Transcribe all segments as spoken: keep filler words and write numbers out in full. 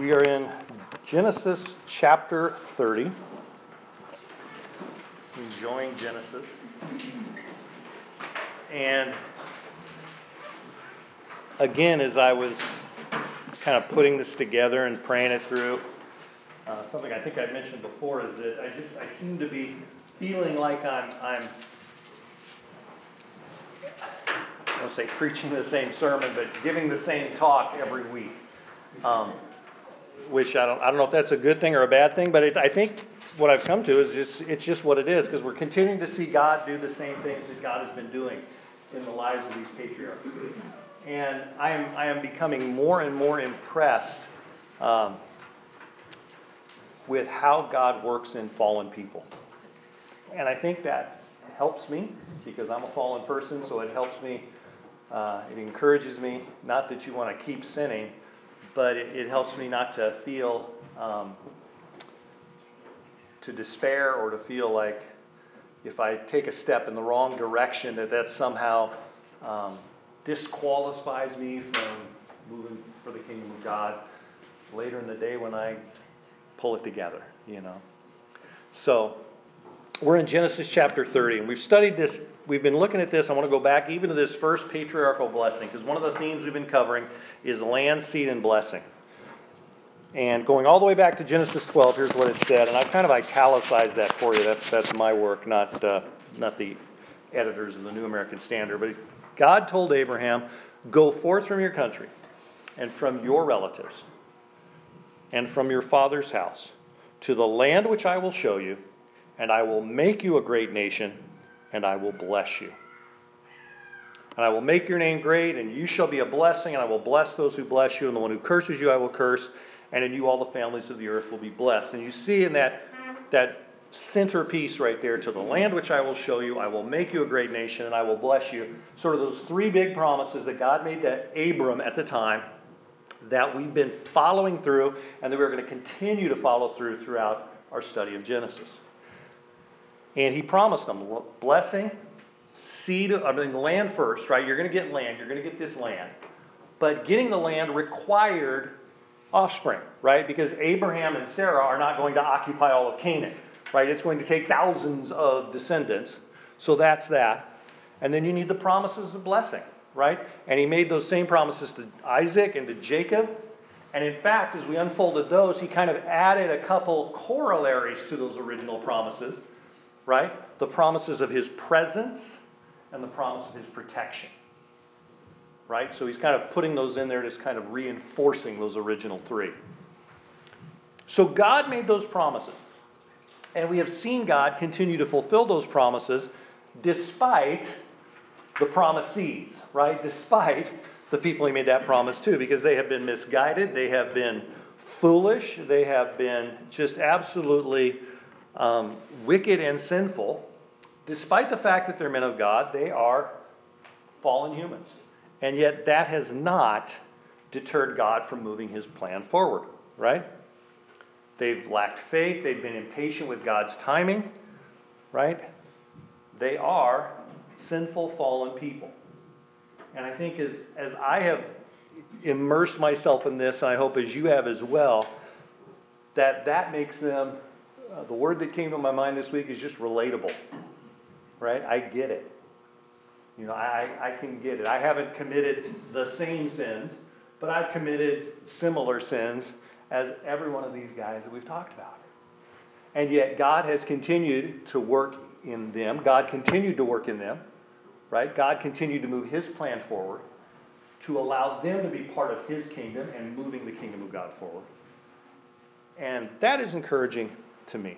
We are in Genesis chapter thirty. Enjoying Genesis. And again, as I was kind of putting this together and praying it through, uh, something I think I mentioned before is that I just I seem to be feeling like I'm I'm I don't say preaching the same sermon, but giving the same talk every week. Um, which I don't I don't know if that's a good thing or a bad thing, but it, I think what I've come to is just it's just what it is, because we're continuing to see God do the same things that God has been doing in the lives of these patriarchs. And I am I am becoming more and more impressed um, with how God works in fallen people. And I think that helps me because I'm a fallen person, so it helps me. Uh, it encourages me, not that you want to keep sinning, but it, it helps me not to feel um, to despair or to feel like if I take a step in the wrong direction, that that somehow um, disqualifies me from moving for the kingdom of God later in the day when I pull it together, you know. So we're in Genesis chapter thirty, and we've studied this. We've been looking at this. I want to go back even to this first patriarchal blessing, because one of the themes we've been covering is land, seed, and blessing. And going all the way back to Genesis twelve, here's what it said, and I've kind of italicized that for you. That's that's my work, not uh, not the editors of the New American Standard. But God told Abraham, "Go forth from your country, and from your relatives, and from your father's house, to the land which I will show you, and I will make you a great nation, and I will bless you. And I will make your name great, and you shall be a blessing, and I will bless those who bless you, and the one who curses you I will curse, and in you all the families of the earth will be blessed." And you see in that, that centerpiece right there, to the land which I will show you, I will make you a great nation, and I will bless you. Sort of those three big promises that God made to Abram at the time that we've been following through, and that we're going to continue to follow through throughout our study of Genesis. And he promised them blessing, seed, I mean land first, right? You're going to get land. You're going to get this land. But getting the land required offspring, right? Because Abraham and Sarah are not going to occupy all of Canaan, right? It's going to take thousands of descendants. So that's that. And then you need the promises of blessing, right? And he made those same promises to Isaac and to Jacob. And in fact, as we unfolded those, he kind of added a couple corollaries to those original promises. Right? The promises of his presence and the promise of his protection. Right? So he's kind of putting those in there, just kind of reinforcing those original three. So God made those promises. And we have seen God continue to fulfill those promises despite the promisees, right? Despite the people he made that promise to, because they have been misguided, they have been foolish, they have been just absolutely Um, wicked and sinful. Despite the fact that they're men of God, they are fallen humans. And yet that has not deterred God from moving his plan forward, right? They've lacked faith. They've been impatient with God's timing, right? They are sinful, fallen people. And I think as, as I have immersed myself in this, and I hope as you have as well, that that makes them Uh, the word that came to my mind this week is just relatable, right? I get it. You know, I, I can get it. I haven't committed the same sins, but I've committed similar sins as every one of these guys that we've talked about. And yet God has continued to work in them. God continued to work in them, right? God continued to move his plan forward to allow them to be part of his kingdom and moving the kingdom of God forward. And that is encouraging to me.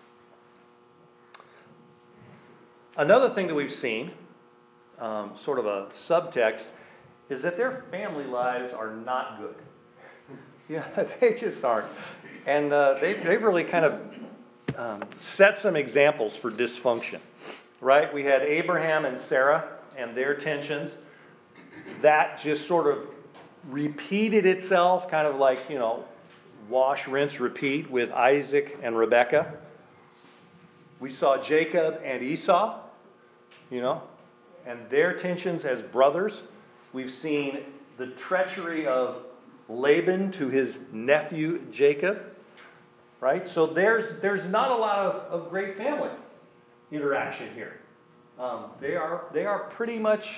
Another thing that we've seen, um, sort of a subtext, is that their family lives are not good. Yeah, they just aren't. And uh, they, they've really kind of um, set some examples for dysfunction, right? We had Abraham and Sarah and their tensions. That just sort of repeated itself, kind of like, you know, wash, rinse, repeat with Isaac and Rebekah. We saw Jacob and Esau, you know, and their tensions as brothers. We've seen the treachery of Laban to his nephew Jacob, right? So there's there's not a lot of, of great family interaction here. Um, they are they are pretty much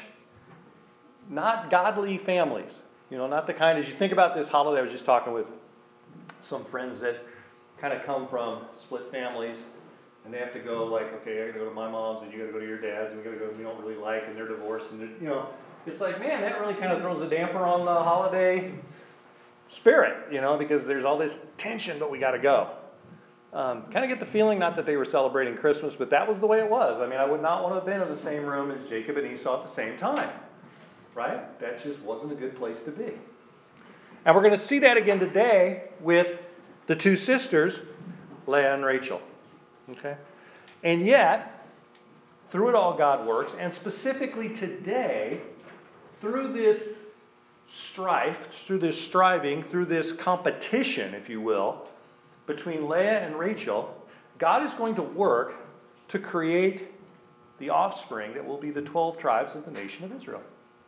not godly families. You know, not the kind, as you think about this holiday, I was just talking with some friends that kind of come from split families, and they have to go like, okay, I got to go to my mom's, and you got to go to your dad's, and we got to go to we don't really like, and they're divorced, and they're, you know, it's like, man, that really kind of throws a damper on the holiday spirit, you know, because there's all this tension, but we got to go. Um, kind of get the feeling, not that they were celebrating Christmas, but that was the way it was. I mean, I would not want to have been in the same room as Jacob and Esau at the same time, right? That just wasn't a good place to be. And we're going to see that again today with the two sisters, Leah and Rachel. Okay? And yet, through it all, God works. And specifically today, through this strife, through this striving, through this competition, if you will, between Leah and Rachel, God is going to work to create the offspring that will be the twelve tribes of the nation of Israel.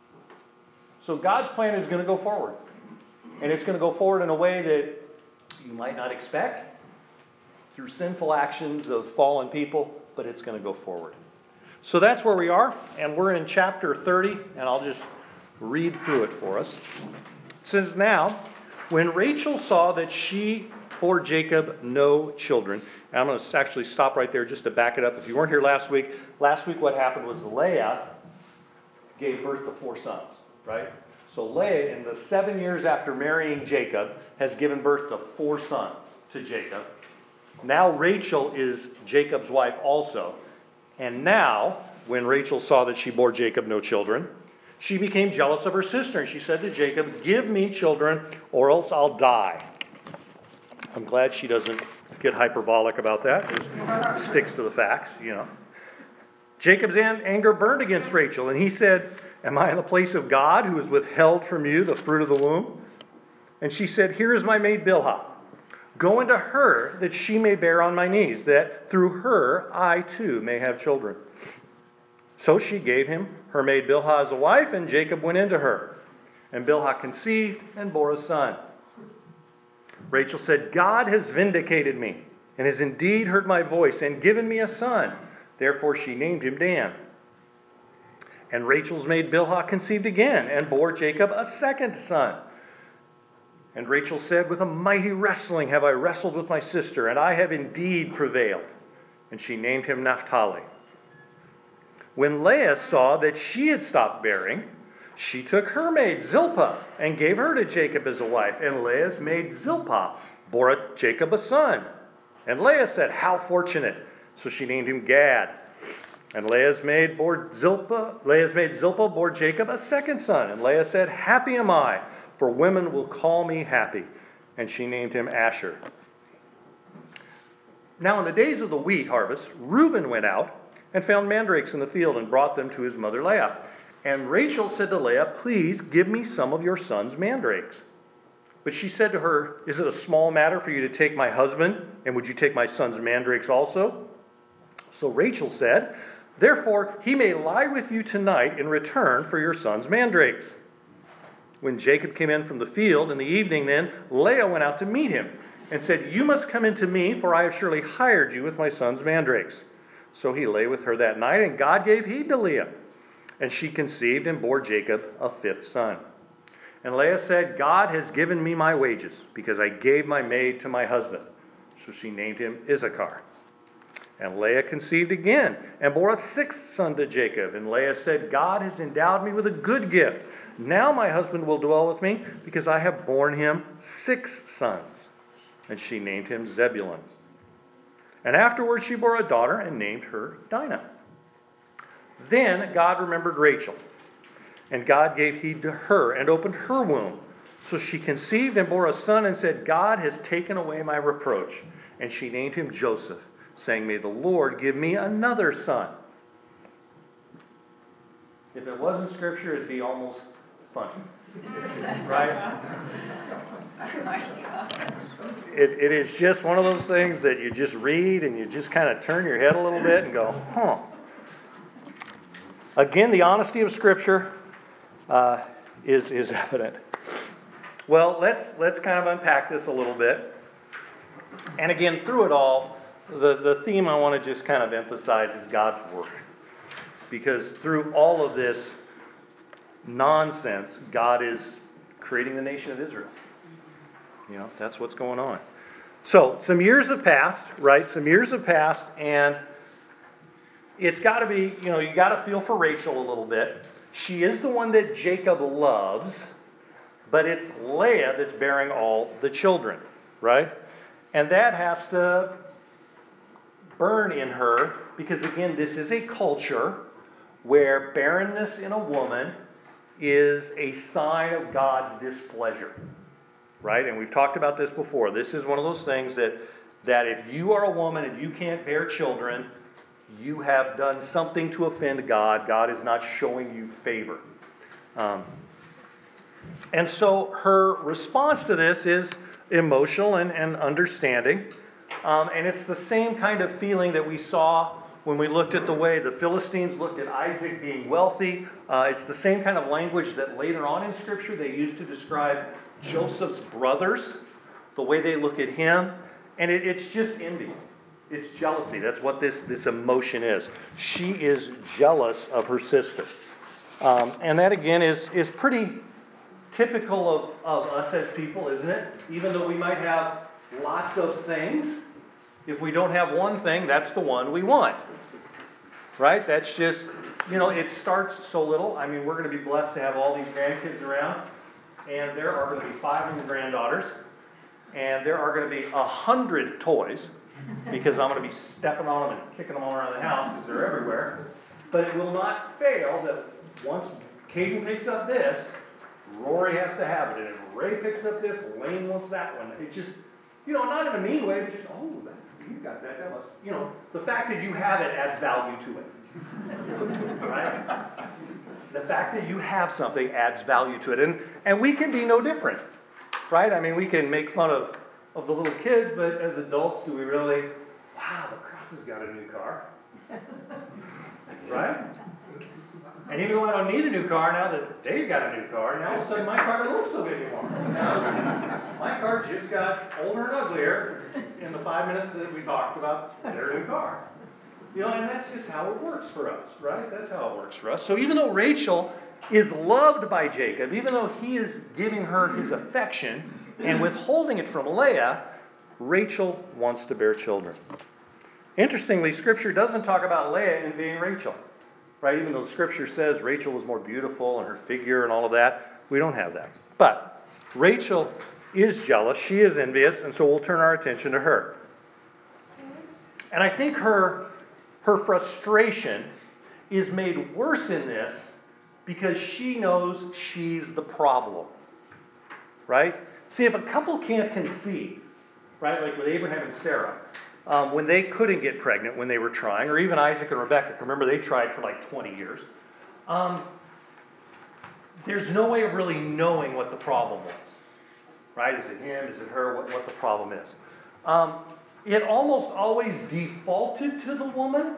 So God's plan is going to go forward. And it's going to go forward in a way that you might not expect, through sinful actions of fallen people, but it's going to go forward. So that's where we are, and we're in chapter thirty, and I'll just read through it for us. It says, "Now, when Rachel saw that she bore Jacob no children," and I'm going to actually stop right there just to back it up. If you weren't here last week, last week what happened was Leah gave birth to four sons, right? So Leah, in the seven years after marrying Jacob, has given birth to four sons to Jacob. Now Rachel is Jacob's wife also. And now, when Rachel saw that she bore Jacob no children, she became jealous of her sister. And she said to Jacob, "Give me children, or else I'll die." I'm glad she doesn't get hyperbolic about that. Just sticks to the facts, you know. Jacob's anger burned against Rachel, and he said, "Am I in the place of God, who has withheld from you the fruit of the womb?" And she said, "Here is my maid Bilhah. Go into her, that she may bear on my knees, that through her I too may have children." So she gave him her maid Bilhah as a wife, and Jacob went into her. And Bilhah conceived and bore a son. Rachel said, "God has vindicated me, and has indeed heard my voice, and given me a son." Therefore she named him Dan. And Rachel's maid Bilhah conceived again, and bore Jacob a second son. And Rachel said, "With a mighty wrestling have I wrestled with my sister, and I have indeed prevailed." And she named him Naphtali. When Leah saw that she had stopped bearing, she took her maid Zilpah and gave her to Jacob as a wife. And Leah's maid Zilpah bore Jacob a son. And Leah said, "How fortunate!" So she named him Gad. And Leah's maid bore Zilpah, Leah's maid Zilpah bore Jacob a second son. And Leah said, "Happy am I, for women will call me happy." And she named him Asher. Now in the days of the wheat harvest, Reuben went out and found mandrakes in the field and brought them to his mother Leah. And Rachel said to Leah, "Please give me some of your son's mandrakes." But she said to her, "Is it a small matter for you to take my husband? And would you take my son's mandrakes also?" So Rachel said, "Therefore he may lie with you tonight in return for your son's mandrakes." When Jacob came in from the field in the evening, then Leah went out to meet him and said, "You must come in to me, for I have surely hired you with my son's mandrakes." So he lay with her that night, and God gave heed to Leah. And she conceived and bore Jacob a fifth son. And Leah said, "God has given me my wages, because I gave my maid to my husband." So she named him Issachar. And Leah conceived again and bore a sixth son to Jacob. And Leah said, "God has endowed me with a good gift. Now my husband will dwell with me, because I have borne him six sons." And she named him Zebulun. And afterwards she bore a daughter and named her Dinah. Then God remembered Rachel, and God gave heed to her and opened her womb. So she conceived and bore a son and said, "God has taken away my reproach." And she named him Joseph, saying, "May the Lord give me another son." If it wasn't scripture, it'd be almost funny. Right? It, it is just one of those things that you just read and you just kind of turn your head a little bit and go, huh. Again, the honesty of Scripture uh, is, is evident. Well, let's let's kind of unpack this a little bit. And again, through it all, the, the theme I want to just kind of emphasize is God's work. Because through all of this nonsense, God is creating the nation of Israel. You know, that's what's going on. So, some years have passed, right? Some years have passed, and it's got to be, you know, you got to feel for Rachel a little bit. She is the one that Jacob loves, but it's Leah that's bearing all the children, right? And that has to burn in her, because again, this is a culture where barrenness in a woman is a sign of God's displeasure, right? And we've talked about this before. This is one of those things that, that if you are a woman and you can't bear children, you have done something to offend God. God is not showing you favor. Um, and so her response to this is emotional and, and understanding. Um, and it's the same kind of feeling that we saw when we looked at the way the Philistines looked at Isaac being wealthy. Uh, it's the same kind of language that later on in Scripture they used to describe Joseph's brothers, the way they look at him. And it, it's just envy. It's jealousy. That's what this, this emotion is. She is jealous of her sister. Um, and that, again, is, is pretty typical of, of us as people, isn't it? Even though we might have lots of things, if we don't have one thing, that's the one we want. Right? That's just, you know, it starts so little. I mean, we're going to be blessed to have all these grandkids around. And there are going to be five new granddaughters. And there are going to be a hundred toys, because I'm going to be stepping on them and kicking them all around the house because they're everywhere. But it will not fail that once Caden picks up this, Rory has to have it. And if Ray picks up this, Lane wants that one. It just, you know, not in a mean way, but just, oh, that, you got that. That must, you know, the fact that you have it adds value to it. Right? The fact that you have something adds value to it. And, and we can be no different. Right? I mean, we can make fun of, of the little kids, but as adults, do we really, wow, the Cross has got a new car. Right? And even though I don't need a new car, now that they've got a new car, now all of a sudden my car doesn't look so good anymore. Now, my car just got older and uglier in the five minutes that we talked about their new car. You know, and that's just how it works for us, right? That's how it works for us. So even though Rachel is loved by Jacob, even though he is giving her his affection and withholding it from Leah, Rachel wants to bear children. Interestingly, Scripture doesn't talk about Leah envying Rachel, right? Even though Scripture says Rachel was more beautiful and her figure and all of that, we don't have that. But Rachel is jealous, she is envious, and so we'll turn our attention to her. And I think her, her frustration is made worse in this because she knows she's the problem, right? See, if a couple can't conceive, right, like with Abraham and Sarah, um, when they couldn't get pregnant when they were trying, or even Isaac and Rebekah, remember they tried for like twenty years, um, there's no way of really knowing what the problem was, right? Is it him? Is it her? What, what the problem is. Um, it almost always defaulted to the woman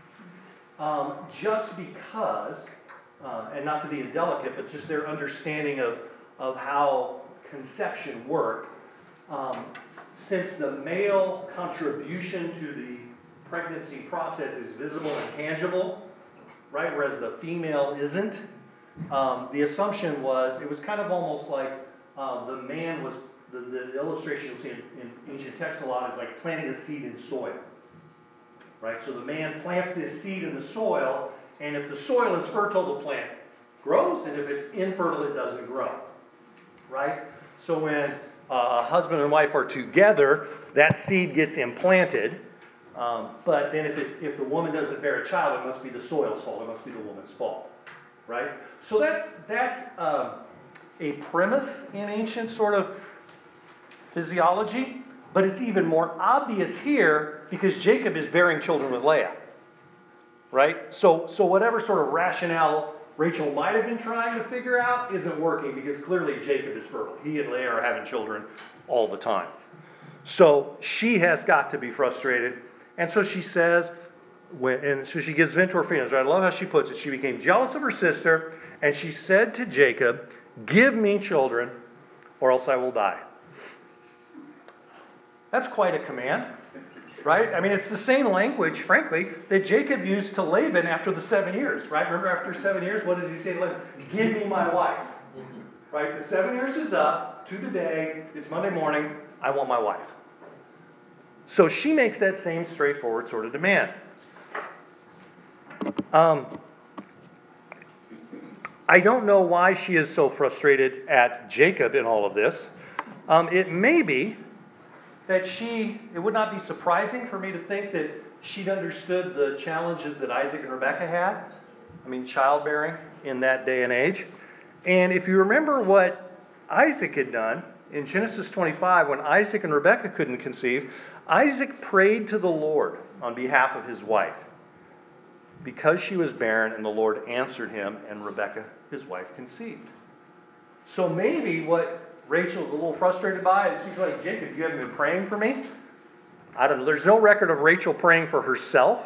um, just because... Uh, and not to be indelicate, but just their understanding of, of how conception worked. Um, since the male contribution to the pregnancy process is visible and tangible, right, whereas the female isn't, um, the assumption was, it was kind of almost like uh, the man was, the, the illustration you'll see in, in ancient texts a lot is like planting a seed in soil. Right, so the man plants this seed in the soil, and if the soil is fertile, the plant grows, and if it's infertile, it doesn't grow. Right? So when uh, a husband and wife are together, that seed gets implanted. Um, but then if, it, if the woman doesn't bear a child, it must be the soil's fault. It must be the woman's fault. Right? So that's that's um, a premise in ancient sort of physiology. But it's even more obvious here because Jacob is bearing children with Leah. Right? So, so whatever sort of rationale Rachel might have been trying to figure out isn't working because clearly Jacob is fertile. He and Leah are having children all the time. So she has got to be frustrated. And so she says, when, and so she gives vent to her feelings. I love how she puts it. She became jealous of her sister, and she said to Jacob, "Give me children, or else I will die. That's quite a command, right? I mean, it's the same language, frankly, that Jacob used to Laban after the seven years, right? Remember, after seven years, what does he say to Laban? Give me my wife, right? The seven years is up to the day. It's Monday morning. I want my wife. So she makes that same straightforward sort of demand. Um, I don't know why she is so frustrated at Jacob in all of this. Um, it may be that she, it would not be surprising for me to think that she'd understood the challenges that Isaac and Rebekah had. I mean, childbearing in that day and age. And if you remember what Isaac had done in Genesis twenty-five, when Isaac and Rebekah couldn't conceive, Isaac prayed to the Lord on behalf of his wife because she was barren, and the Lord answered him, and Rebekah, his wife, conceived. So maybe what Rachel's a little frustrated by is she's like, Jacob, you haven't been praying for me? I don't know. There's no record of Rachel praying for herself.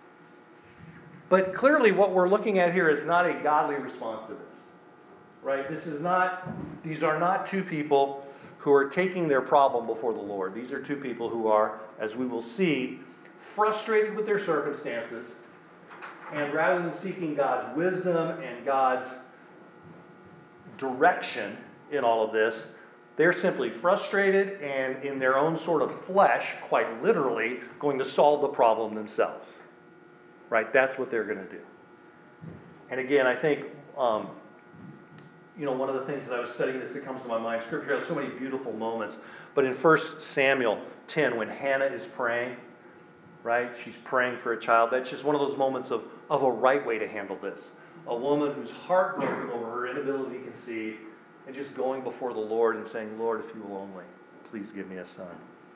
But clearly what we're looking at here is not a godly response to this. Right? This is not, these are not two people who are taking their problem before the Lord. These are two people who are, as we will see, frustrated with their circumstances. And rather than seeking God's wisdom and God's direction in all of this, they're simply frustrated and in their own sort of flesh, quite literally, going to solve the problem themselves. Right? That's what they're going to do. And again, I think, um, you know, one of the things that I was studying this that comes to my mind, Scripture has so many beautiful moments. But in First Samuel ten, when Hannah is praying, right? She's praying for a child. That's just one of those moments of, of a right way to handle this. A woman who's heartbroken over her inability to conceive, and just going before the Lord and saying, Lord, if you will only, please give me a son.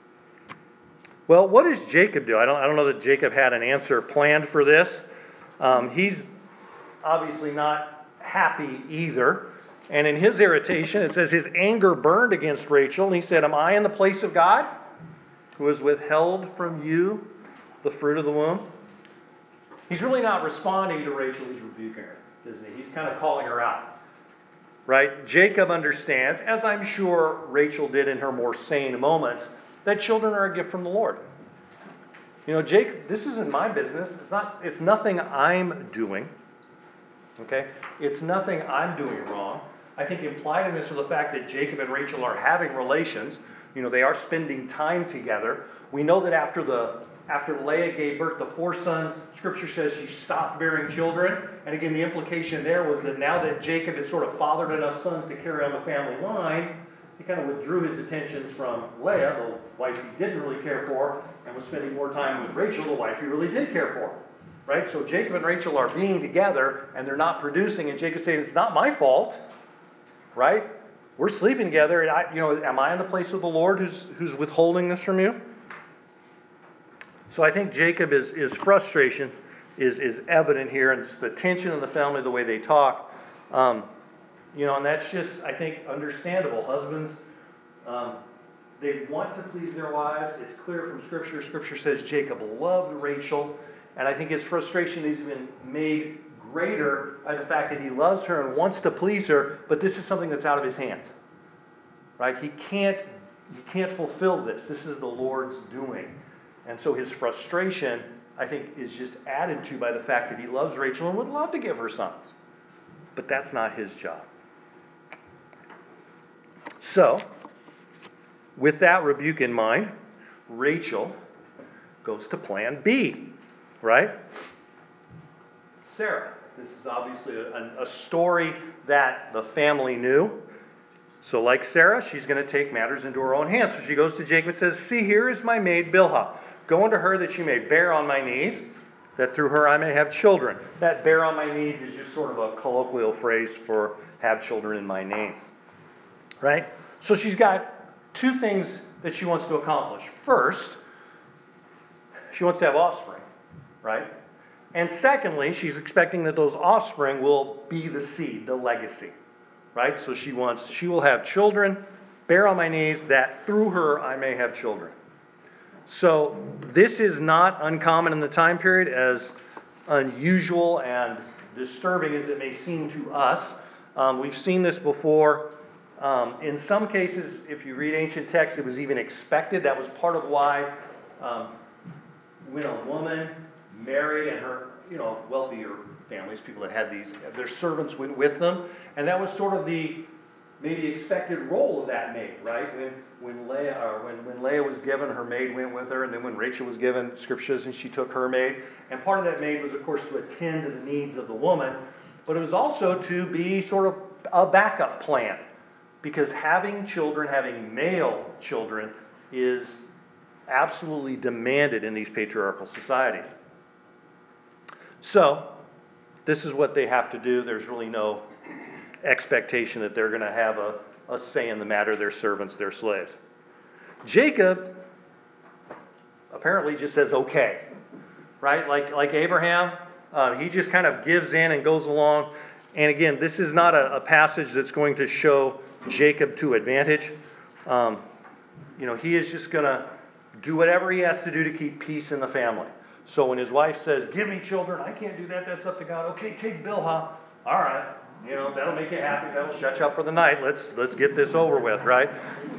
Well, what does Jacob do? I don't, I don't know that Jacob had an answer planned for this. Um, he's obviously not happy either. And in his irritation, it says his anger burned against Rachel. And he said, am I in the place of God, who has withheld from you the fruit of the womb? He's really not responding to Rachel. He's rebuking her, isn't he? He's kind of calling her out. Right? Jacob understands, as I'm sure Rachel did in her more sane moments, that children are a gift from the Lord. You know, Jacob, this isn't my business. It's not. It's nothing I'm doing. Okay? It's nothing I'm doing wrong. I think implied in this is the fact that Jacob and Rachel are having relations. You know, they are spending time together. We know that after the after Leah gave birth to four sons, Scripture says she stopped bearing children. And again, the implication there was that now that Jacob had sort of fathered enough sons to carry on the family line, he kind of withdrew his attentions from Leah, the wife he didn't really care for, and was spending more time with Rachel, the wife he really did care for. Right? So Jacob and Rachel are being together, and they're not producing, and Jacob's saying, it's not my fault. Right? We're sleeping together, and I, you know, am I in the place of the Lord who's who's withholding this from you? So I think Jacob is his frustration is is evident here, and just the tension in the family, the way they talk. Um, you know, and that's just, I think, understandable. Husbands, um, they want to please their wives. It's clear from Scripture. Scripture says Jacob loved Rachel, and I think his frustration has been made greater by the fact that he loves her and wants to please her, but this is something that's out of his hands. Right? He can't he can't fulfill this. This is the Lord's doing. And so his frustration, I think, is just added to by the fact that he loves Rachel and would love to give her sons. But that's not his job. So, with that rebuke in mind, Rachel goes to plan B, right? Sarah. This is obviously a, a story that the family knew. So like Sarah, she's going to take matters into her own hands. So she goes to Jacob and says, see, here is my maid Bilhah. Go unto her that she may bear on my knees, that through her I may have children. That bear on my knees is just sort of a colloquial phrase for have children in my name. Right? So she's got two things that she wants to accomplish. First, she wants to have offspring. Right? And secondly, she's expecting that those offspring will be the seed, the legacy. Right? So she wants, she will have children, bear on my knees, that through her I may have children. So this is not uncommon in the time period, as unusual and disturbing as it may seem to us. Um, we've seen this before Um, in some cases, if you read ancient texts, it was even expected. That was part of why um, when a woman married and her, you know, wealthier families, people that had these, their servants went with them. And that was sort of the maybe expected role of that maid, right? When when Leah or when, when Leah was given, her maid went with her, and then when Rachel was given, Scripture says, and she took her maid. And part of that maid was, of course, to attend to the needs of the woman, but it was also to be sort of a backup plan, because having children, having male children, is absolutely demanded in these patriarchal societies. So, this is what they have to do. There's really no expectation that they're going to have a, a say in the matter. They're servants, they're slaves. Jacob apparently just says okay, right? Like like Abraham, uh, he just kind of gives in and goes along. And again, this is not a, a passage that's going to show Jacob to advantage. Um, you know, he is just going to do whatever he has to do to keep peace in the family. So when his wife says, give me children, I can't do that, that's up to God. Okay, take Bilhah. All right. You know, that'll make you happy. That'll shut you up for the night. Let's let's get this over with, right?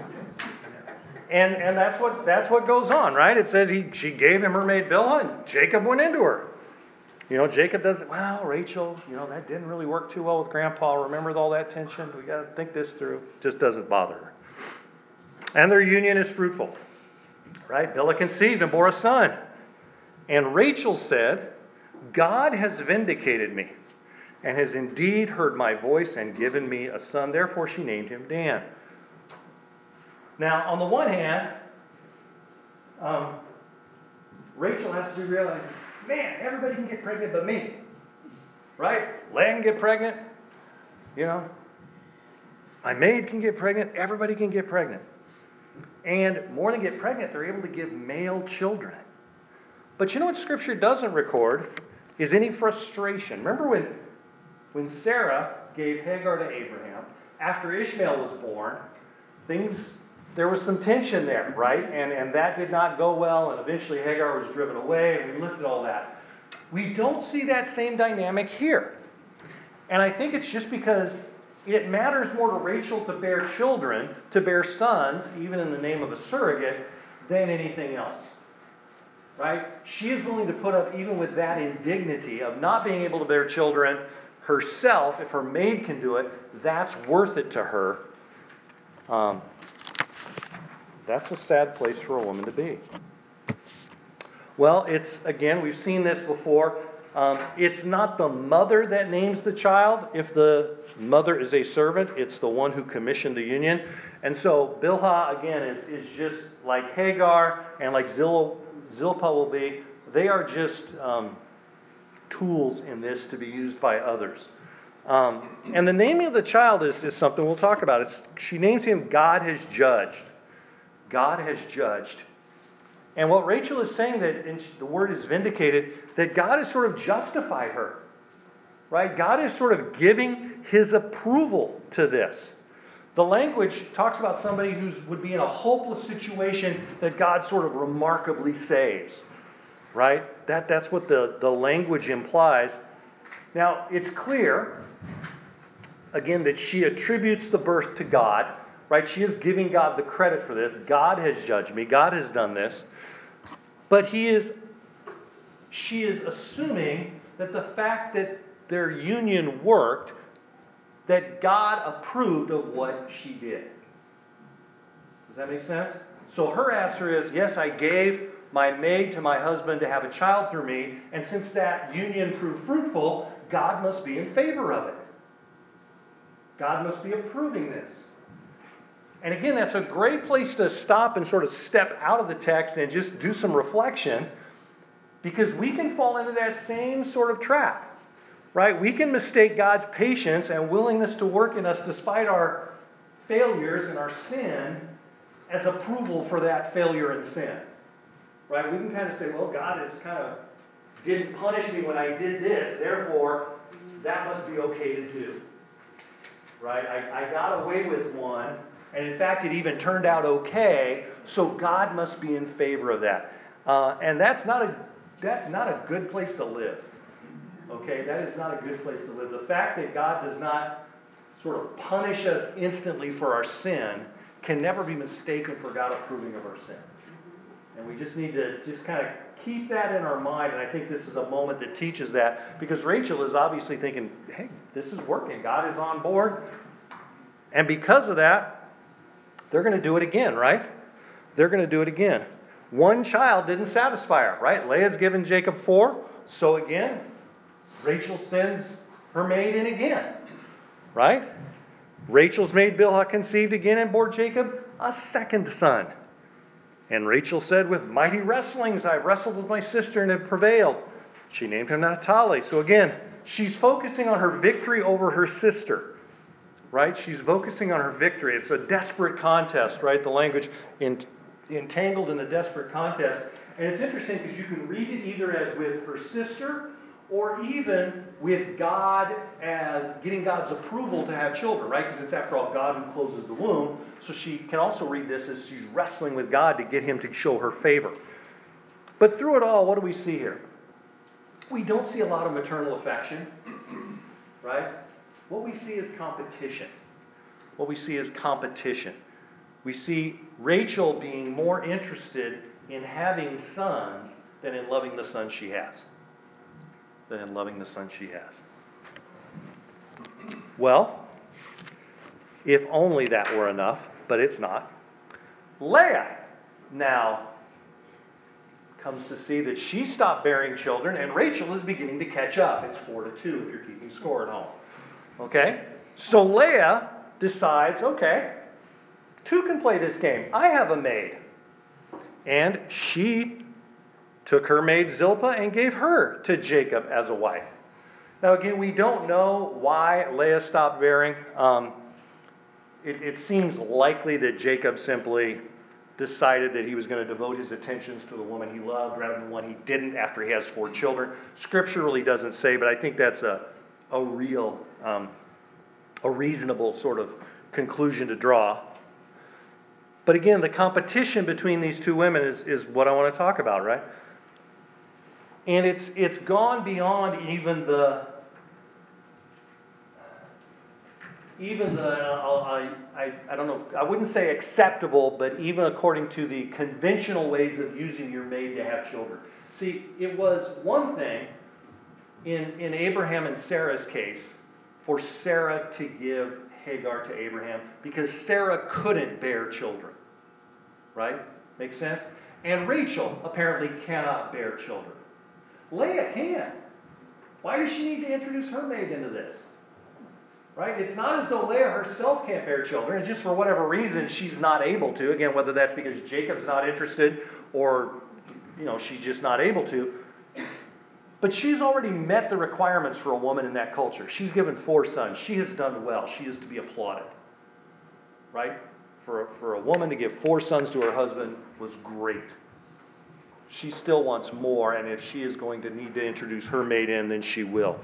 And and that's what that's what goes on, right? It says he she gave him her maid Bilhah, and Jacob went into her. You know, Jacob doesn't, well, Rachel, you know, that didn't really work too well with Grandpa. Remember all that tension? We got to think this through. Just doesn't bother her. And their union is fruitful, right? Bilhah conceived and bore a son. And Rachel said, God has vindicated me and has indeed heard my voice and given me a son. Therefore she named him Dan. Now, on the one hand, um, Rachel has to realize, man, everybody can get pregnant but me. Right? Leah can get pregnant. You know. My maid can get pregnant. Everybody can get pregnant. And more than get pregnant, they're able to give male children. But you know what Scripture doesn't record is any frustration. Remember when, when Sarah gave Hagar to Abraham, after Ishmael was born, things, there was some tension there, right? And, and that did not go well, and eventually Hagar was driven away, and we looked at all that. We don't see that same dynamic here. And I think it's just because it matters more to Rachel to bear children, to bear sons, even in the name of a surrogate, than anything else. Right? She is willing to put up even with that indignity of not being able to bear children herself. If her maid can do it, that's worth it to her. Um, that's a sad place for a woman to be. Well, it's, again, we've seen this before. Um, it's not the mother that names the child. If the mother is a servant, it's the one who commissioned the union. And so Bilhah, again, is, is just like Hagar and like Zil, Zilpah will be. They are just um, tools in this to be used by others. Um, and the naming of the child is, is something we'll talk about. It's, she names him God has judged. God has judged. And what Rachel is saying, that and the word is vindicated, that God has sort of justified her. Right? God is sort of giving his approval to this. The language talks about somebody who would be in a hopeless situation that God sort of remarkably saves. Right? That, that's what the, the language implies. Now, it's clear, again, that she attributes the birth to God. Right? She is giving God the credit for this. God has judged me. God has done this. But he is, she is assuming that the fact that their union worked, that God approved of what she did. Does that make sense? So her answer is, yes, I gave my maid to my husband to have a child through me, and since that union proved fruitful, God must be in favor of it. God must be approving this. And again, that's a great place to stop and sort of step out of the text and just do some reflection, because we can fall into that same sort of trap. Right? We can mistake God's patience and willingness to work in us despite our failures and our sin as approval for that failure and sin. Right? We can kind of say, well, God is kind of didn't punish me when I did this, therefore that must be okay to do. Right? I, I got away with one, and in fact it even turned out okay, so God must be in favor of that. Uh, and that's not a that's not a good place to live. Okay, that is not a good place to live. The fact that God does not sort of punish us instantly for our sin can never be mistaken for God approving of our sin. And we just need to just kind of keep that in our mind. And I think this is a moment that teaches that, because Rachel is obviously thinking, hey, this is working. God is on board. And because of that, they're going to do it again, right? They're going to do it again. One child didn't satisfy her, right? Leah's given Jacob four. So again, Rachel sends her maid in again, right? Rachel's maid Bilhah conceived again and bore Jacob a second son. And Rachel said, with mighty wrestlings I've wrestled with my sister and have prevailed. She named him Naphtali. So again, she's focusing on her victory over her sister, right? She's focusing on her victory. It's a desperate contest, right? The language in, entangled in a desperate contest. And it's interesting because you can read it either as with her sister or even with God as getting God's approval to have children, right? Because it's, after all, God who closes the womb. So she can also read this as she's wrestling with God to get him to show her favor. But through it all, what do we see here? We don't see a lot of maternal affection, right? What we see is competition. What we see is competition. We see Rachel being more interested in having sons than in loving the son she has. Than in loving the son she has. Well, if only that were enough, but it's not. Leah now comes to see that she stopped bearing children, and Rachel is beginning to catch up. It's four to two if you're keeping score at home. Okay? So Leah decides, okay, two can play this game. I have a maid. And she took her maid Zilpah and gave her to Jacob as a wife. Now again, we don't know why Leah stopped bearing. Um, it, it seems likely that Jacob simply decided that he was going to devote his attentions to the woman he loved rather than one he didn't after he has four children. Scripture really doesn't say, but I think that's a, a real, um, a reasonable sort of conclusion to draw. But again, the competition between these two women is, is what I want to talk about, right? And it's it's gone beyond even the even the I, I I don't know I wouldn't say acceptable, but even according to the conventional ways of using your maid to have children. See, it was one thing in in Abraham and Sarah's case for Sarah to give Hagar to Abraham because Sarah couldn't bear children. Right? Makes sense? And Rachel apparently cannot bear children. Leah can. Why does she need to introduce her maid into this? Right? It's not as though Leah herself can't bear children. It's just for whatever reason she's not able to. Again, whether that's because Jacob's not interested or, you know, she's just not able to. But she's already met the requirements for a woman in that culture. She's given four sons. She has done well. She is to be applauded. Right? For a, for a woman to give four sons to her husband was great. She still wants more, and if she is going to need to introduce her maid in, then she will.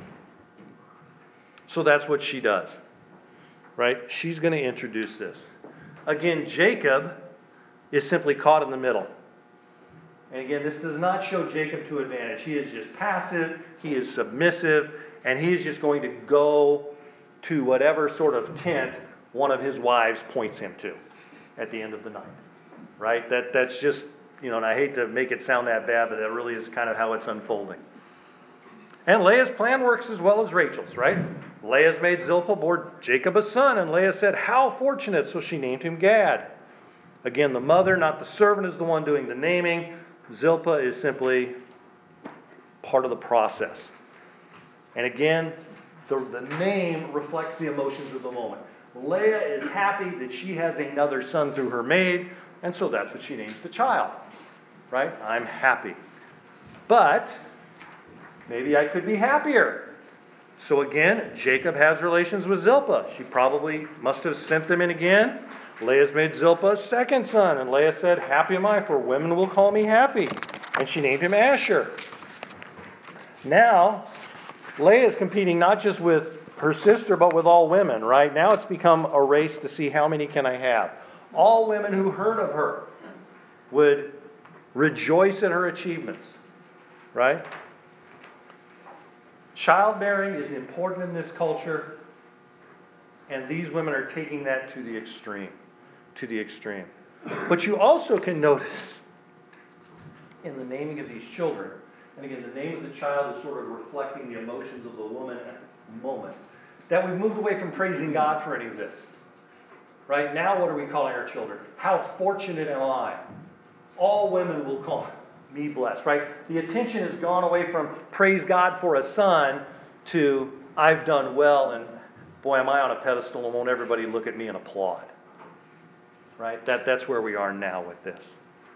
So that's what she does, right? She's going to introduce this. Again, Jacob is simply caught in the middle. And again, this does not show Jacob to advantage. He is just passive, he is submissive, and he is just going to go to whatever sort of tent one of his wives points him to at the end of the night, right? That that's just... You know, and I hate to make it sound that bad, but that really is kind of how it's unfolding. And Leah's plan works as well as Rachel's, right? Leah's maid Zilpah bore Jacob a son, and Leah said, how fortunate, so she named him Gad. Again, the mother, not the servant, is the one doing the naming. Zilpah is simply part of the process. And again, the, the name reflects the emotions of the moment. Leah is happy that she has another son through her maid, and so that's what she names the child. Right? I'm happy. But maybe I could be happier. So again, Jacob has relations with Zilpah. She probably must have sent them in again. Leah's made Zilpah a second son, and Leah said, happy am I, for women will call me happy. And she named him Asher. Now, Leah is competing not just with her sister, but with all women, right? Now it's become a race to see how many can I have. All women who heard of her would rejoice in her achievements, right? Childbearing is important in this culture. And these women are taking that to the extreme. To the extreme. But you also can notice in the naming of these children, and again, the name of the child is sort of reflecting the emotions of the woman at the moment, that we've moved away from praising God for any of this. Right? Now what are we calling our children? How fortunate am I? All women will call me blessed, right? The attention has gone away from praise God for a son to I've done well, and boy, am I on a pedestal, and won't everybody look at me and applaud. Right? That, that's where we are now with this.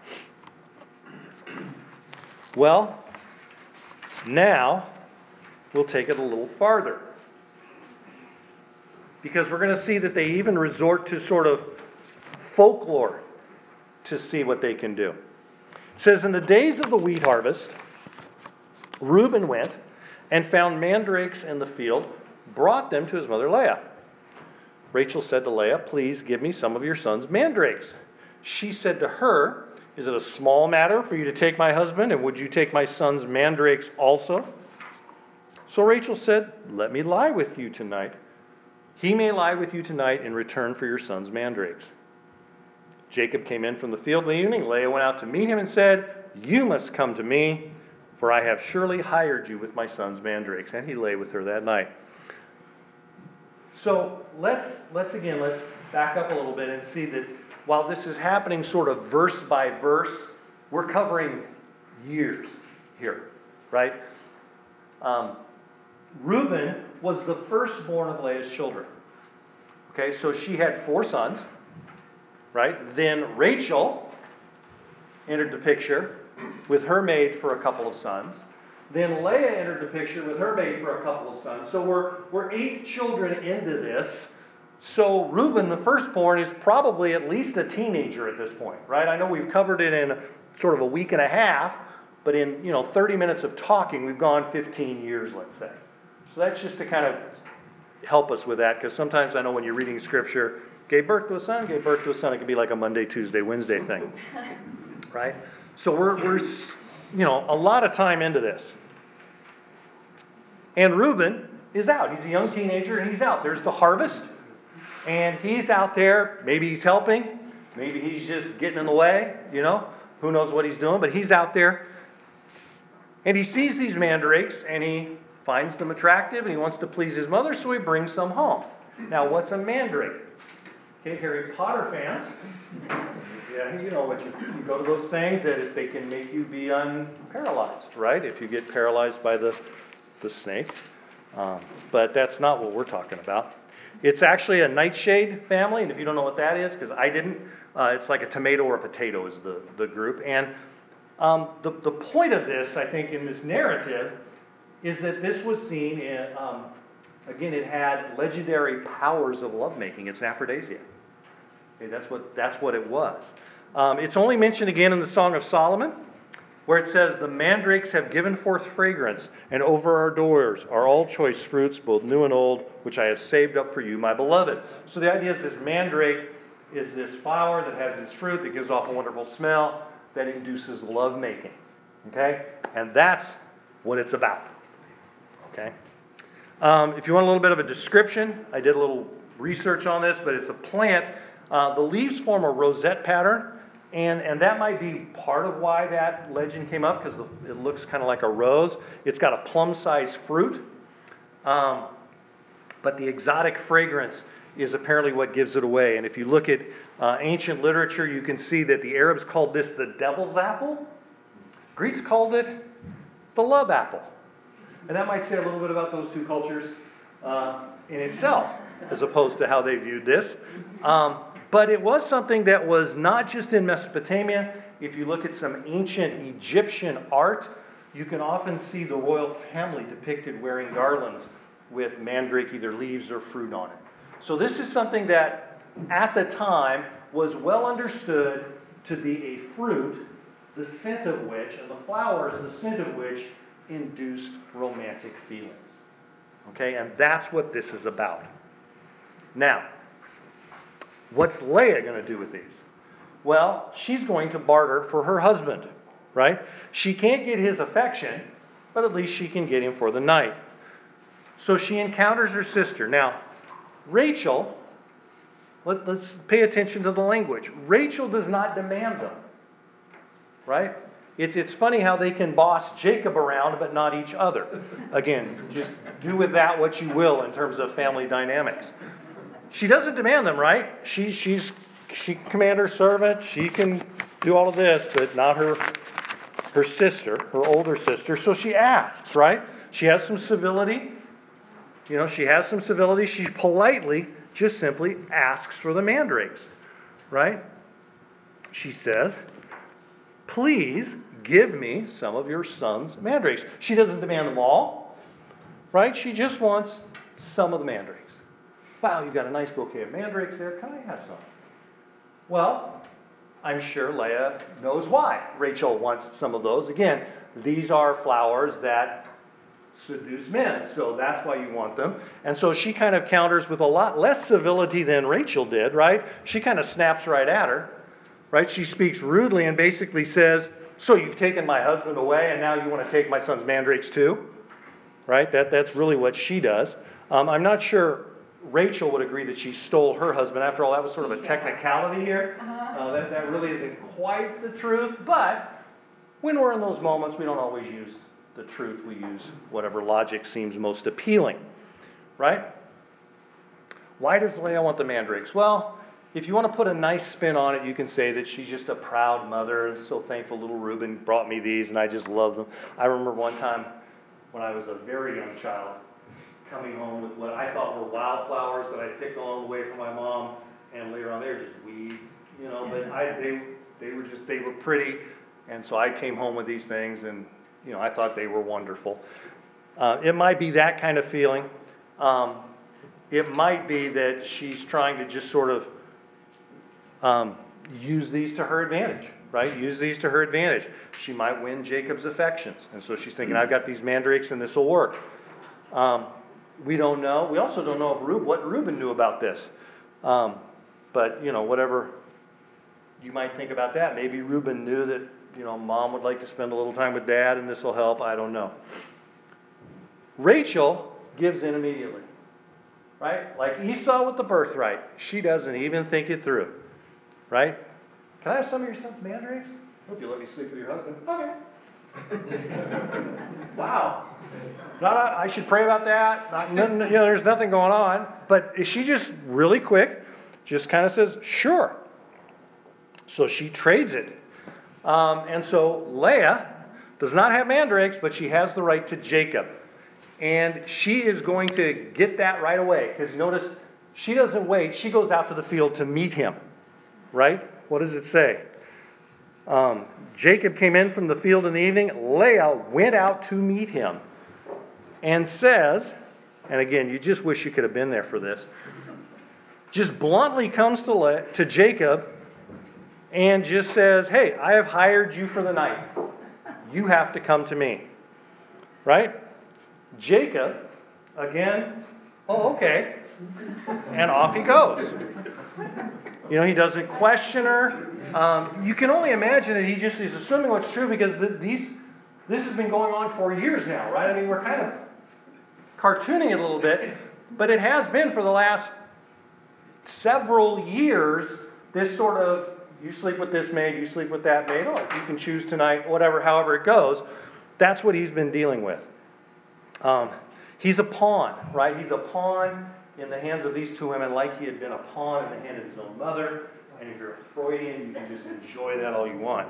Well, now we'll take it a little farther. Because we're going to see that they even resort to sort of folklore to see what they can do. It says, in the days of the wheat harvest, Reuben went and found mandrakes in the field, brought them to his mother Leah. Rachel said to Leah, please give me some of your son's mandrakes. She said to her, is it a small matter for you to take my husband, and would you take my son's mandrakes also? So Rachel said, let me lie with you tonight. He may lie with you tonight in return for your son's mandrakes. Jacob came in from the field in the evening. Leah went out to meet him and said, you must come to me, for I have surely hired you with my son's mandrakes. And he lay with her that night. So let's let's again let's back up a little bit and see that while this is happening sort of verse by verse, we're covering years here, right? Um, Reuben was the firstborn of Leah's children. Okay, so she had four sons, right? Then Rachel entered the picture with her maid for a couple of sons. Then Leah entered the picture with her maid for a couple of sons. So we're we're eight children into this. So Reuben, the firstborn, is probably at least a teenager at this point, right? I know we've covered it in sort of a week and a half, but in you know thirty minutes of talking, we've gone fifteen years, let's say. So that's just to kind of help us with that, because sometimes I know when you're reading Scripture, gave birth to a son, gave birth to a son, it can be like a Monday, Tuesday, Wednesday thing, right? So we're we're you know a lot of time into this. And Reuben is out. He's a young teenager and he's out. There's the harvest. And he's out there. Maybe he's helping. Maybe he's just getting in the way. You know, who knows what he's doing. But he's out there. And he sees these mandrakes and he finds them attractive and he wants to please his mother. So he brings some home. Now, what's a mandrake? Okay, Harry Potter fans. Yeah, you know what you, you go to those things that if they can make you be unparalyzed, right? If you get paralyzed by the the snake. Um, but that's not what we're talking about. It's actually a nightshade family, and if you don't know what that is, because I didn't, uh, it's like a tomato or a potato is the, the group. And um, the, the point of this, I think, in this narrative is that this was seen in, um, again, it had legendary powers of lovemaking. It's an aphrodisiac. Okay, that's what that's what it was. Um, it's only mentioned again in the Song of Solomon, where it says, the mandrakes have given forth fragrance, and over our doors are all choice fruits, both new and old, which I have saved up for you, my beloved. So the idea is this mandrake is this flower that has this fruit that gives off a wonderful smell that induces lovemaking. Okay? And that's what it's about. Okay? Um, if you want a little bit of a description, I did a little research on this, but it's a plant. Uh, the leaves form a rosette pattern. And and that might be part of why that legend came up, because it looks kind of like a rose. It's got a plum-sized fruit. Um, but the exotic fragrance is apparently what gives it away. And if you look at uh, ancient literature, you can see that the Arabs called this the devil's apple. Greeks called it the love apple. And that might say a little bit about those two cultures uh, in itself, as opposed to how they viewed this. Um, But it was something that was not just in Mesopotamia. If you look at some ancient Egyptian art, you can often see the royal family depicted wearing garlands with mandrake, either leaves or fruit on it. So this is something that, at the time, was well understood to be a fruit, the scent of which, and the flowers, the scent of which, induced romantic feelings. Okay, and that's what this is about. Now, what's Leah going to do with these? Well, she's going to barter for her husband, right? She can't get his affection, but at least she can get him for the night. So she encounters her sister. Now, Rachel, let, let's pay attention to the language. Rachel does not demand them. Right? It's, it's funny how they can boss Jacob around, but not each other. Again, just do with that what you will in terms of family dynamics. She doesn't demand them, right? She, she's she commander servant. She can do all of this, but not her her sister, her older sister. So she asks, right? She has some civility. You know, she has some civility. She politely, just simply asks for the mandrakes, right? She says, please give me some of your son's mandrakes. She doesn't demand them all, right? She just wants some of the mandrakes. Wow, you've got a nice bouquet of mandrakes there. Can I have some? Well, I'm sure Leah knows why Rachel wants some of those. Again, these are flowers that seduce men, so that's why you want them. And so she kind of counters with a lot less civility than Rachel did, right? She kind of snaps right at her, right? She speaks rudely and basically says, so you've taken my husband away and now you want to take my son's mandrakes too? Right? That, that's really what she does. Um, I'm not sure Rachel would agree that she stole her husband. After all, that was sort of a technicality here. Uh, that, that really isn't quite the truth. But when we're in those moments, we don't always use the truth. We use whatever logic seems most appealing. Right? Why does Leah want the mandrakes? Well, if you want to put a nice spin on it, you can say that she's just a proud mother and so thankful little Reuben brought me these and I just love them. I remember one time when I was a very young child coming home with what I thought were wildflowers that I picked along the way from my mom, and later on they were just weeds, you know, but I they they were just they were pretty, and so I came home with these things and you know I thought they were wonderful. Uh, it might be that kind of feeling. Um, it might be that she's trying to just sort of Um, use these to her advantage, right? Use these to her advantage. She might win Jacob's affections. And so she's thinking, I've got these mandrakes and this will work. Um, we don't know. We also don't know if Reuben, what Reuben knew about this. Um, but, you know, whatever you might think about that. Maybe Reuben knew that, you know, mom would like to spend a little time with dad and this will help. I don't know. Rachel gives in immediately, right? Like Esau with the birthright. She doesn't even think it through. Right? Can I have some of your son's mandrakes? Hope you let me sleep with your husband. Okay. Wow. Not, I should pray about that. Not, no, no, you know, there's nothing going on. But she just really quick, just kind of says, sure. So she trades it. Um, and so Leah does not have mandrakes, but she has the right to Jacob. And she is going to get that right away. Because notice, she doesn't wait. She goes out to the field to meet him. Right? What does it say? Um, Jacob came in from the field in the evening. Leah went out to meet him and says, and again, you just wish you could have been there for this, just bluntly comes to, Le- to Jacob and just says, hey, I have hired you for the night. You have to come to me. Right? Jacob, again, oh, okay. And off he goes. You know, he doesn't question her. Um, you can only imagine that he just is assuming what's true because the, these this has been going on for years now, right? I mean, we're kind of cartooning it a little bit, but it has been for the last several years, this sort of, you sleep with this maid, you sleep with that maid, oh, you can choose tonight, whatever, however it goes. That's what he's been dealing with. Um, he's a pawn, right? He's a pawn in the hands of these two women like he had been a pawn in the hand of his own mother. And if you're a Freudian, you can just enjoy that all you want.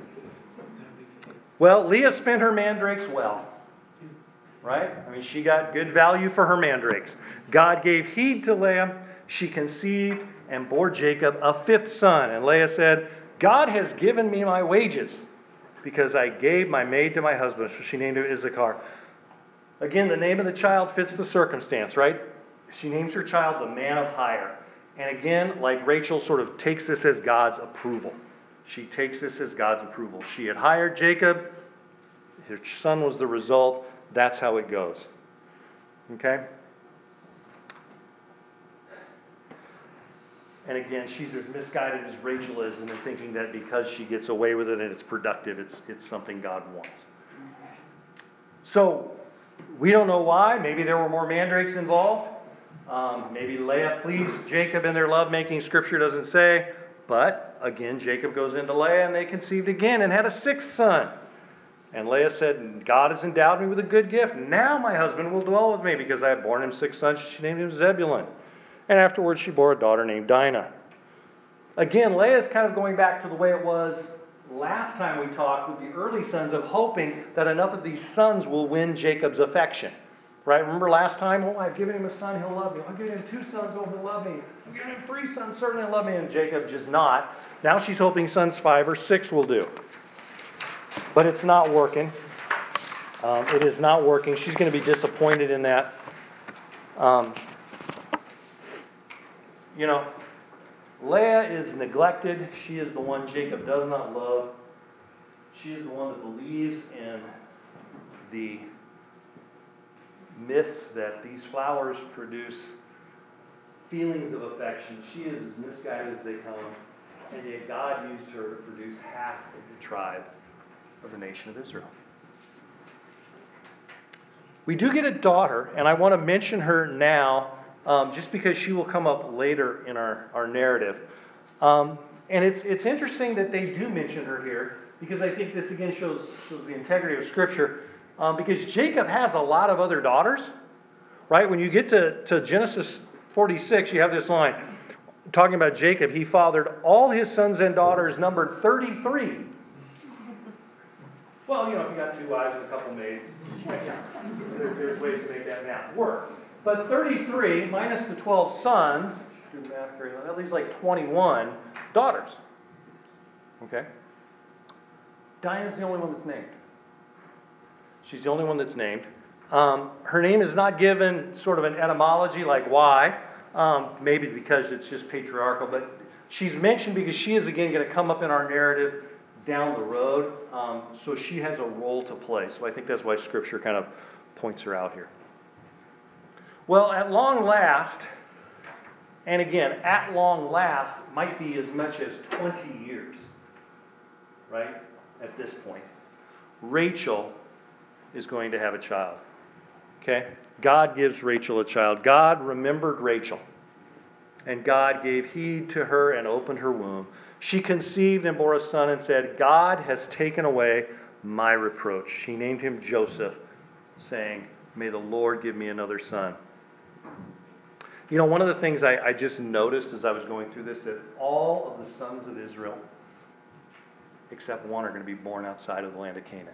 Well, Leah spent her mandrakes well. Right? I mean, she got good value for her mandrakes. God gave heed to Leah. She conceived and bore Jacob a fifth son. And Leah said, God has given me my wages because I gave my maid to my husband. So she named him Issachar. Again, the name of the child fits the circumstance, right? She names her child the man of hire. And again, like Rachel sort of takes this as God's approval. She takes this as God's approval. She had hired Jacob. Her son was the result. That's how it goes. Okay? And again, she's as misguided as Rachel is in thinking that because she gets away with it and it's productive, it's it's something God wants. So, we don't know why. Maybe there were more mandrakes involved. Um, maybe Leah pleased Jacob in their lovemaking. Scripture doesn't say. But again, Jacob goes into Leah and they conceived again and had a sixth son. And Leah said, God has endowed me with a good gift. Now my husband will dwell with me because I have borne him six sons. She named him Zebulun. And afterwards she bore a daughter named Dinah. Again, Leah is kind of going back to the way it was last time we talked with the early sons, of hoping that enough of these sons will win Jacob's affection. Right? Remember last time? Oh, I've given him a son, he'll love me. I've given him two sons, oh, he'll love me. I've given him three sons, certainly he'll love me. And Jacob just not. Now she's hoping sons five or six will do. But it's not working. Um, it is not working. She's going to be disappointed in that. Um, you know, Leah is neglected. She is the one Jacob does not love. She is the one that believes in the myths that these flowers produce feelings of affection. She is as misguided as they come. And yet God used her to produce half of the tribe of the nation of Israel. We do get a daughter, and I want to mention her now um, just because she will come up later in our, our narrative. Um, and it's it's interesting that they do mention her here, because I think this again shows, shows the integrity of Scripture. Um, because Jacob has a lot of other daughters, right? When you get to, to Genesis forty-six, you have this line talking about Jacob. He fathered all his sons and daughters, numbered thirty-three. Well, you know, if you got two wives and a couple maids, there, there's ways to make that math work. But thirty-three minus the twelve sons, do the math very well, that leaves like twenty-one daughters. Okay? Dinah's the only one that's named. She's the only one that's named. Um, her name is not given sort of an etymology, like why. Um, maybe because it's just patriarchal, but she's mentioned because she is again going to come up in our narrative down the road. Um, so she has a role to play. So I think that's why Scripture kind of points her out here. Well, at long last, and again, at long last might be as much as twenty years, right, at this point, Rachel is going to have a child. Okay? God gives Rachel a child. God remembered Rachel. And God gave heed to her and opened her womb. She conceived and bore a son and said, God has taken away my reproach. She named him Joseph, saying, may the Lord give me another son. You know, one of the things I, I just noticed as I was going through this, that all of the sons of Israel, except one, are going to be born outside of the land of Canaan.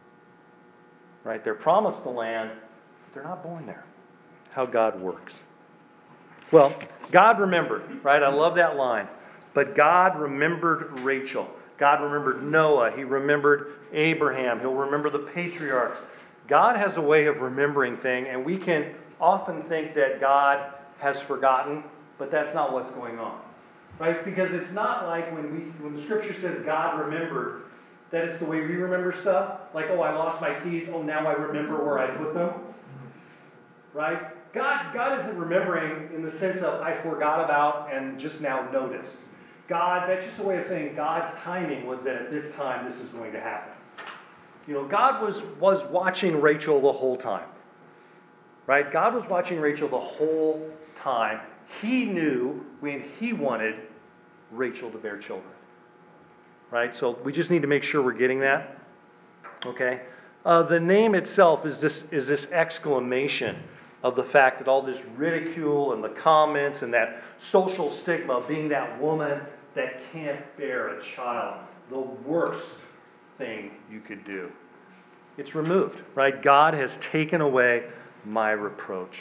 Right? They're promised the land, but they're not born there. How God works. Well, God remembered, right? I love that line. But God remembered Rachel. God remembered Noah. He remembered Abraham. He'll remember the patriarchs. God has a way of remembering things, and we can often think that God has forgotten, but that's not what's going on. Right? Because it's not like when we when the Scripture says God remembered, that it's the way we remember stuff. Like, oh, I lost my keys. Oh, now I remember where I put them. Right? God, God isn't remembering in the sense of I forgot about and just now noticed. God, that's just a way of saying God's timing was that at this time this is going to happen. You know, God was, was watching Rachel the whole time. Right? God was watching Rachel the whole time. He knew when he wanted Rachel to bear children. Right? So we just need to make sure we're getting that. Okay? Uh, the name itself is this is this exclamation of the fact that all this ridicule and the comments and that social stigma of being that woman that can't bear a child, the worst thing you could do. It's removed, right? God has taken away my reproach.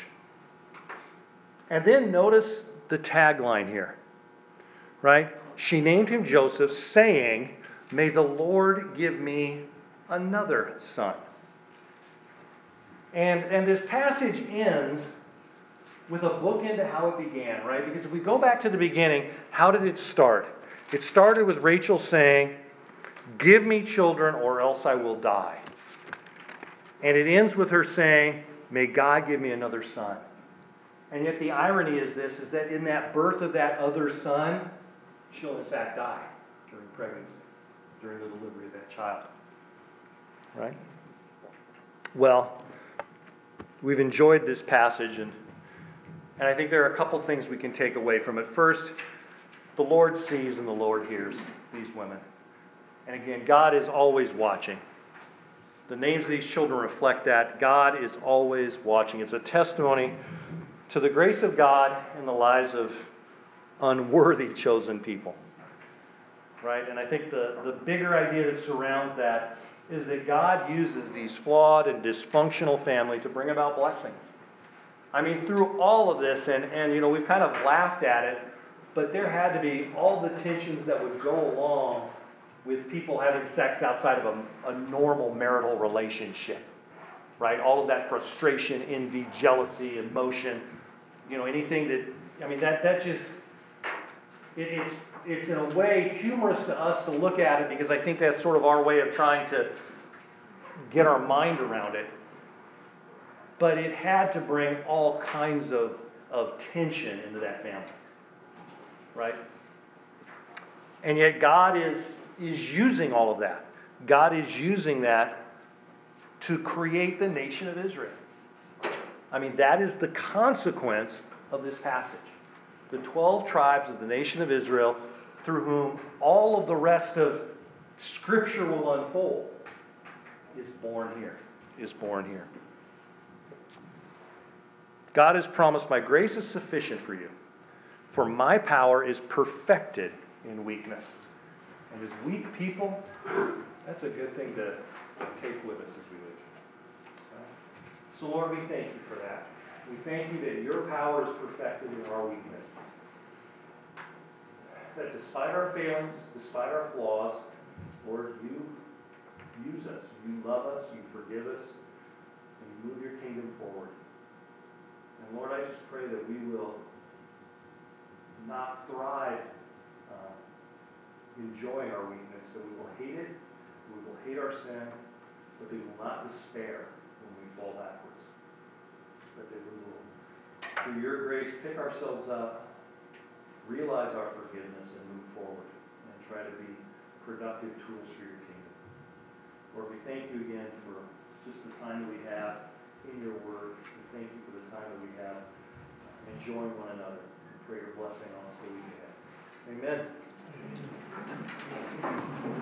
And then notice the tagline here, right? She named him Joseph, saying, may the Lord give me another son. And, and this passage ends with a bookend to how it began, right? Because if we go back to the beginning, how did it start? It started with Rachel saying, give me children or else I will die. And it ends with her saying, may God give me another son. And yet the irony is this, is that in that birth of that other son, she'll in fact die during pregnancy, during the delivery of that child. Right? Well, we've enjoyed this passage, and And I think there are a couple things we can take away from it. First, the Lord sees and the Lord hears these women. And again, God is always watching. The names of these children reflect that. God is always watching. It's a testimony to the grace of God in the lives of unworthy chosen people. Right? And I think the, the bigger idea that surrounds that is that God uses these flawed and dysfunctional families to bring about blessings. I mean, through all of this, and, and you know, we've kind of laughed at it, but there had to be all the tensions that would go along with people having sex outside of a, a normal marital relationship. Right? All of that frustration, envy, jealousy, emotion, you know, anything that, I mean, that, that just, it, it's, it's in a way humorous to us to look at it because I think that's sort of our way of trying to get our mind around it. But it had to bring all kinds of, of tension into that family. Right? And yet God is, is using all of that. God is using that to create the nation of Israel. I mean, that is the consequence of this passage. The twelve tribes of the nation of Israel, through whom all of the rest of Scripture will unfold, is born here. Is born here. God has promised, my grace is sufficient for you, for my power is perfected in weakness. And as weak people, that's a good thing to take with us as we leave. Right? So Lord, we thank you for that. We thank you that your power is perfected in our weakness. That despite our failings, despite our flaws, Lord, you use us. You love us, you forgive us, and you move your kingdom forward. And Lord, I just pray that we will not thrive uh, enjoying our weakness, that we will hate it, we will hate our sin, but that we will not despair when we fall backwards. But that we will, through your grace, pick ourselves up, realize our forgiveness, and move forward and try to be productive tools for your kingdom. Lord, we thank you again for just the time that we have in your word. We thank you for the time that we have enjoying one another. We pray your blessing on us the week ahead. Amen. Amen.